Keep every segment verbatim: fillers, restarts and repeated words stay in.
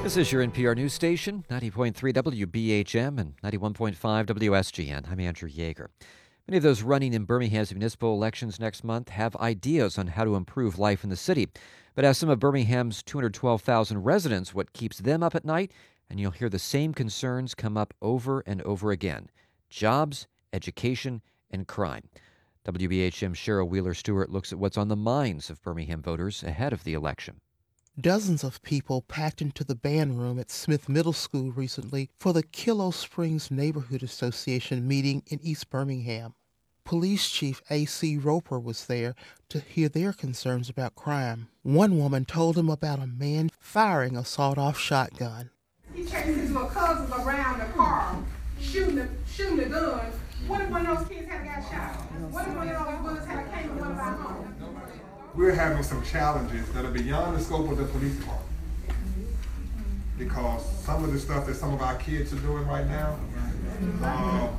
This is your N P R news station, ninety point three W B H M and ninety-one point five W S G N. I'm Andrew Yeager. Many of those running in Birmingham's municipal elections next month have ideas on how to improve life in the city. But as some of Birmingham's two hundred twelve thousand residents, what keeps them up at night? And you'll hear the same concerns come up over and over again. Jobs, education, and crime. W B H M's Cheryl Wheeler-Stewart looks at what's on the minds of Birmingham voters ahead of the election. Dozens of people packed into the band room at Smith Middle School recently for the Kilo Springs Neighborhood Association meeting in East Birmingham. Police Chief A C Roper was there to hear their concerns about crime. One woman told him about a man firing a sawed-off shotgun. He chased his little cousins around the car, shooting the, shooting the gun. What if one of those kids had got shot? What if one of those bullets had came to one of our homes? We're having some challenges that are beyond the scope of the police department. Because some of the stuff that some of our kids are doing right now, uh,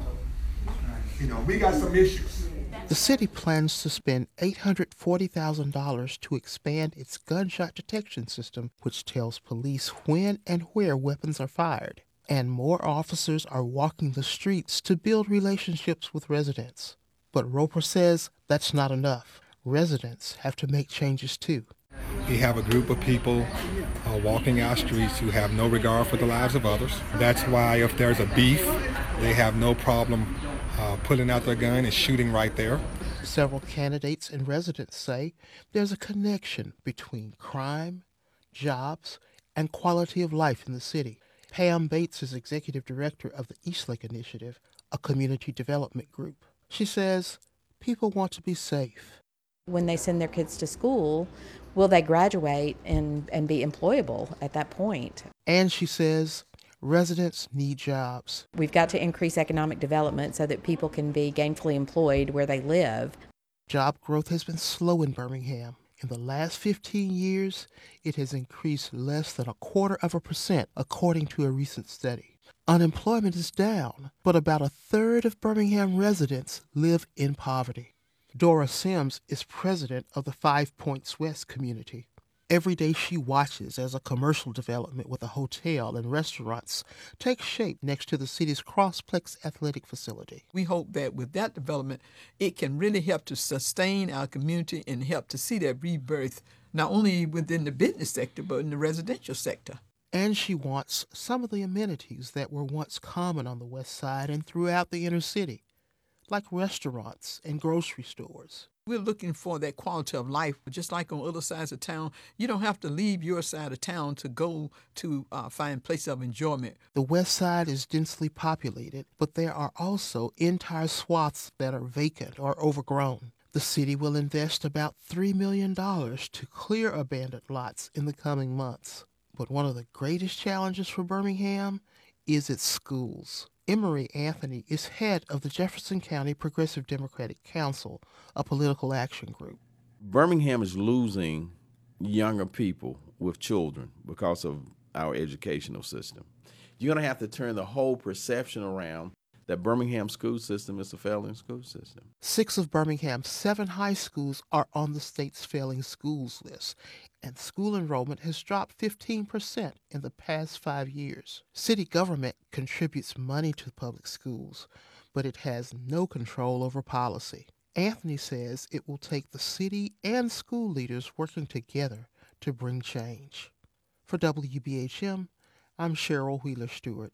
you know, we got some issues. The city plans to spend eight hundred forty thousand dollars to expand its gunshot detection system, which tells police when and where weapons are fired. And more officers are walking the streets to build relationships with residents. But Roper says that's not enough. Residents have to make changes too. We have a group of people uh, walking our streets who have no regard for the lives of others. That's why if there's a beef, they have no problem uh, pulling out their gun and shooting right there. Several candidates and residents say there's a connection between crime, jobs, and quality of life in the city. Pam Bates is executive director of the Eastlake Initiative, a community development group. She says people want to be safe. When they send their kids to school, will they graduate and, and be employable at that point? And she says residents need jobs. We've got to increase economic development so that people can be gainfully employed where they live. Job growth has been slow in Birmingham. In the last fifteen years, it has increased less than a quarter of a percent, according to a recent study. Unemployment is down, but about a third of Birmingham residents live in poverty. Dora Sims is president of the Five Points West community. Every day she watches as a commercial development with a hotel and restaurants takes shape next to the city's Crossplex athletic facility. We hope that with that development, it can really help to sustain our community and help to see that rebirth, not only within the business sector, but in the residential sector. And she wants some of the amenities that were once common on the west side and throughout the inner city, like restaurants and grocery stores. We're looking for that quality of life, just like on other sides of town. You don't have to leave your side of town to go to uh, find places of enjoyment. The west side is densely populated, but there are also entire swaths that are vacant or overgrown. The city will invest about three million dollars to clear abandoned lots in the coming months. But one of the greatest challenges for Birmingham is its schools. Emery Anthony is head of the Jefferson County Progressive Democratic Council, a political action group. Birmingham is losing younger people with children because of our educational system. You're going to have to turn the whole perception around that Birmingham school system is a failing school system. Six of Birmingham's seven high schools are on the state's failing schools list, and school enrollment has dropped fifteen percent in the past five years. City government contributes money to public schools, but it has no control over policy. Anthony says it will take the city and school leaders working together to bring change. For W B H M, I'm Cheryl Wheeler-Stewart.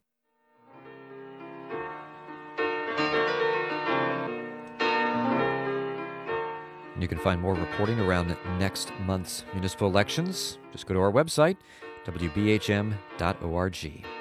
You can find more reporting around next month's municipal elections. Just go to our website, w b h m dot org.